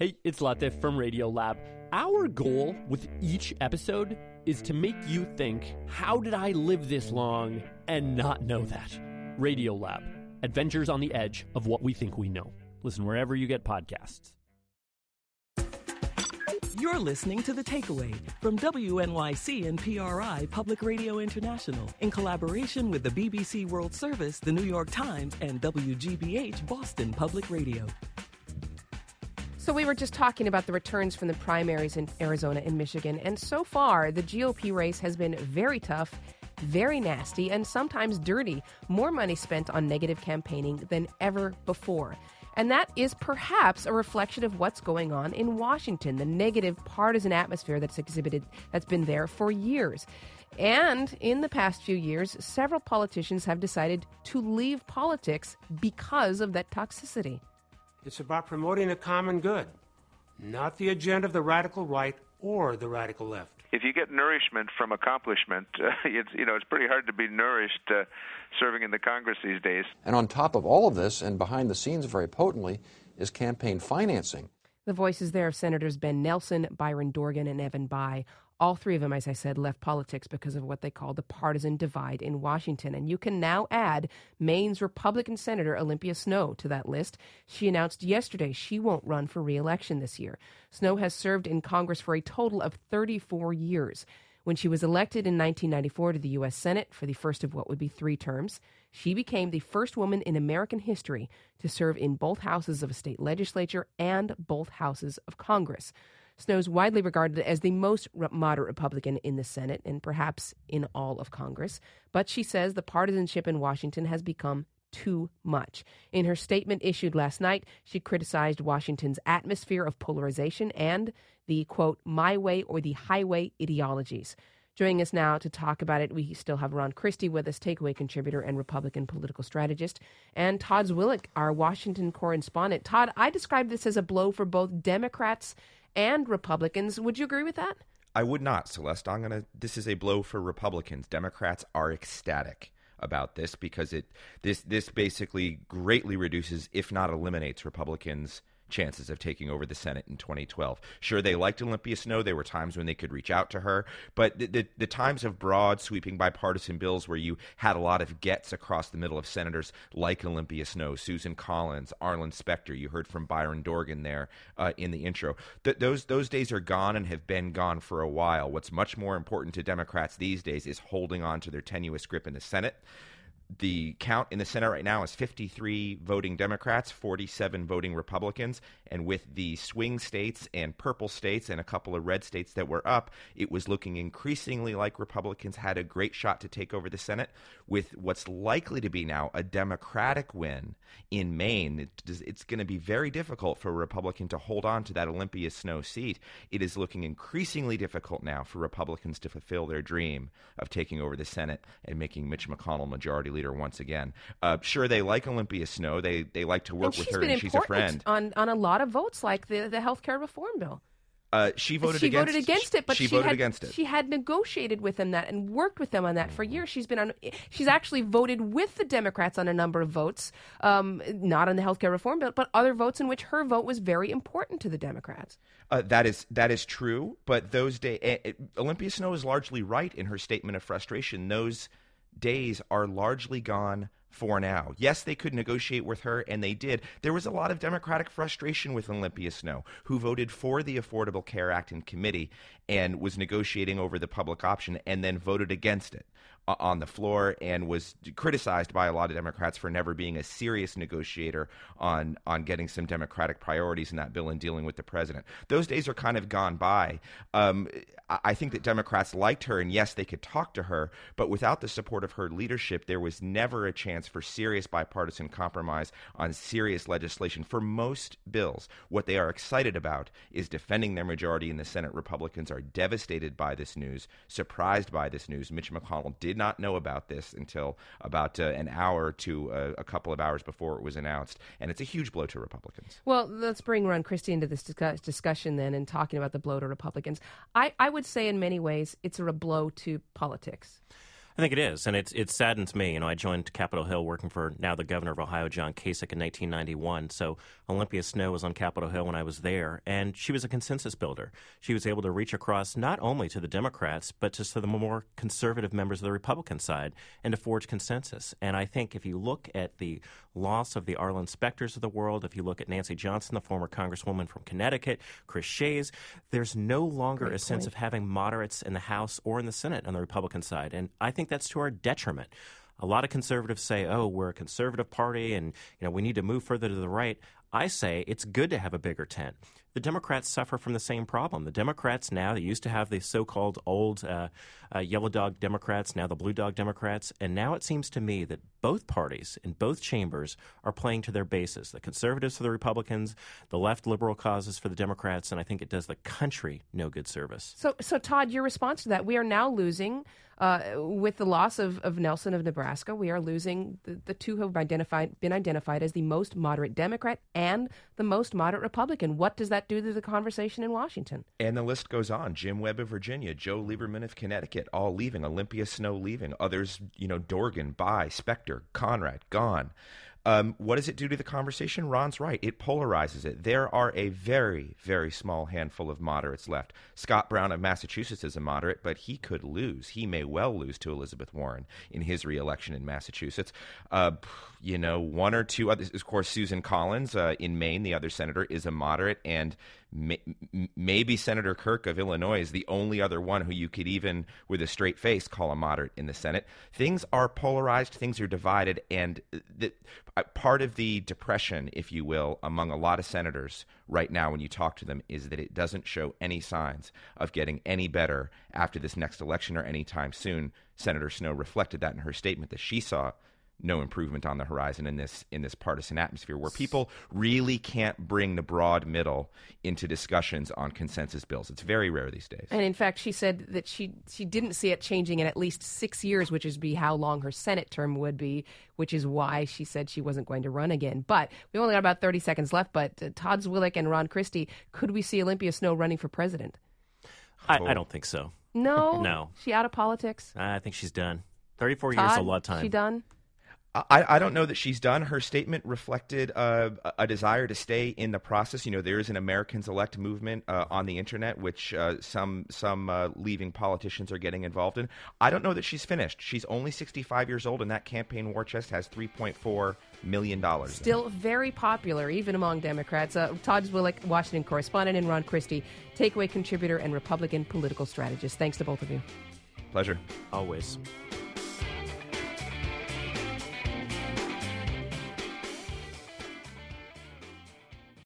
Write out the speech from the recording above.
Hey, it's Latif from Radiolab. Our goal with each episode is to make you think, how did I live this long and not know that? Radiolab, adventures on the edge of what we think we know. Listen wherever you get podcasts. You're listening to The Takeaway from WNYC and PRI Public Radio International in collaboration with the BBC World Service, the New York Times, and WGBH Boston Public Radio. So we were just talking about the returns from the primaries in Arizona and Michigan, and so far the GOP race has been very tough, very nasty, and sometimes dirty. More money spent on negative campaigning than ever before. And that is perhaps a reflection of what's going on in Washington, the negative partisan atmosphere that's been there for years. And in the past few years, several politicians have decided to leave politics because of that toxicity. It's about promoting a common good, not the agenda of the radical right or the radical left. If you get nourishment from accomplishment, it's pretty hard to be nourished serving in the Congress these days. And on top of all of this, and behind the scenes very potently, is campaign financing. The voices there of Senators Ben Nelson, Byron Dorgan, and Evan Bayh. All three of them, as I said, left politics because of what they call the partisan divide in Washington. And you can now add Maine's Republican Senator Olympia Snowe to that list. She announced yesterday she won't run for re-election this year. Snowe has served in Congress for a total of 34 years. When she was elected in 1994 to the U.S. Senate for the first of what would be 3 terms, she became the first woman in American history to serve in both houses of a state legislature and both houses of Congress. Snowe's widely regarded as the most moderate Republican in the Senate and perhaps in all of Congress. But she says the partisanship in Washington has become too much. In her statement issued last night, she criticized Washington's atmosphere of polarization and the, quote, my way or the highway ideologies. Joining us now to talk about it, we still have Ron Christie with us, Takeaway contributor and Republican political strategist, and Todd Zwillich, our Washington correspondent. Todd, I describe this as a blow for both Democrats and Republicans. Would you agree with that? I would not, Celeste. This is a blow for Republicans. Democrats are ecstatic about this because this basically greatly reduces, if not eliminates, Republicans' chances of taking over the Senate in 2012. Sure, they liked Olympia Snowe. There were times when they could reach out to her. But the times of broad, sweeping bipartisan bills where you had a lot of gets across the middle of senators like Olympia Snowe, Susan Collins, Arlen Specter, you heard from Byron Dorgan there in the intro. Those days are gone and have been gone for a while. What's much more important to Democrats these days is holding on to their tenuous grip in the Senate. The count in the Senate right now is 53 voting Democrats, 47 voting Republicans. And with the swing states and purple states and a couple of red states that were up, it was looking increasingly like Republicans had a great shot to take over the Senate. With what's likely to be now a Democratic win in Maine, it's going to be very difficult for a Republican to hold on to that Olympia Snowe seat. It is looking increasingly difficult now for Republicans to fulfill their dream of taking over the Senate and making Mitch McConnell majority leader once again. Sure, they like Olympia Snowe. They like to work with her, and she's a friend. On a lot of votes, like the health care reform bill. She voted against it, but she voted against it. She had negotiated with them that and worked with them on that for years. She's actually voted with the Democrats on a number of votes, not on the health care reform bill, but other votes in which her vote was very important to the Democrats. That is true, but those days, Olympia Snowe is largely right in her statement of frustration. Those days are largely gone for now. Yes, they could negotiate with her, and they did. There was a lot of Democratic frustration with Olympia Snowe, who voted for the Affordable Care Act in committee and was negotiating over the public option and then voted against it on the floor and was criticized by a lot of Democrats for never being a serious negotiator on getting some Democratic priorities in that bill and dealing with the president. Those days are kind of gone by. I think that Democrats liked her, and yes, they could talk to her, but without the support of her leadership, there was never a chance for serious bipartisan compromise on serious legislation. For most bills, what they are excited about is defending their majority in the Senate. Republicans are devastated by this news, surprised by this news. Mitch McConnell did not know about this until about an hour to a couple of hours before it was announced, and it's a huge blow to Republicans. Well, let's bring Ron Christie into this discussion then and talking about the blow to Republicans. I would say in many ways it's a blow to politics. I think it is, and it saddens me. I joined Capitol Hill working for now the governor of Ohio, John Kasich, in 1991. So Olympia Snowe was on Capitol Hill when I was there, and she was a consensus builder. She was able to reach across not only to the Democrats, but to the more conservative members of the Republican side and to forge consensus. And I think if you look at the loss of the Arlen Specters of the world, if you look at Nancy Johnson, the former congresswoman from Connecticut, Chris Shays, there's no longer a sense of having moderates in the House or in the Senate on the Republican side. And I think that's to our detriment. A lot of conservatives say, oh, we're a conservative party and we need to move further to the right. I say it's good to have a bigger tent. The Democrats suffer from the same problem. The Democrats now, they used to have the so-called old yellow dog Democrats, now the blue dog Democrats, and now it seems to me that both parties in both chambers are playing to their bases. The conservatives for the Republicans, the left liberal causes for the Democrats, and I think it does the country no good service. So Todd, your response to that, we are now losing, with the loss of Nelson of Nebraska, we are losing the two who have been identified as the most moderate Democrat and the most moderate Republican. What does that do to the conversation in Washington? And the list goes on. Jim Webb of Virginia, Joe Lieberman of Connecticut, all leaving. Olympia Snowe leaving. Others, Dorgan, Bai, Specter, Conrad, gone. What does it do to the conversation? Ron's right. It polarizes it. There are a very, very small handful of moderates left. Scott Brown of Massachusetts is a moderate, but he could lose. He may well lose to Elizabeth Warren in his reelection in Massachusetts. One or two others. Of course, Susan Collins in Maine, the other senator, is a moderate, and maybe Senator Kirk of Illinois is the only other one who you could even, with a straight face, call a moderate in the Senate. Things are polarized, things are divided, and part of the depression, if you will, among a lot of senators right now when you talk to them is that it doesn't show any signs of getting any better after this next election or anytime soon. Senator Snowe reflected that in her statement that she saw no improvement on the horizon in this partisan atmosphere where people really can't bring the broad middle into discussions on consensus bills. It's very rare these days. And in fact, she said that she didn't see it changing in at least 6 years, which is how long her Senate term would be, which is why she said she wasn't going to run again. But we only got about 30 seconds left. But Todd Zwillich and Ron Christie, could we see Olympia Snowe running for president? I don't think so. No? No. She out of politics? I think she's done. 34 Todd, years is a lot of time. She done? I don't know that she's done. Her statement reflected a desire to stay in the process. There is an Americans Elect movement on the internet, which some leaving politicians are getting involved in. I don't know that she's finished. She's only 65 years old, and that campaign war chest has $3.4 million. Still very popular, even among Democrats. Todd Zwillich, Washington correspondent, and Ron Christie, takeaway contributor and Republican political strategist. Thanks to both of you. Pleasure. Always.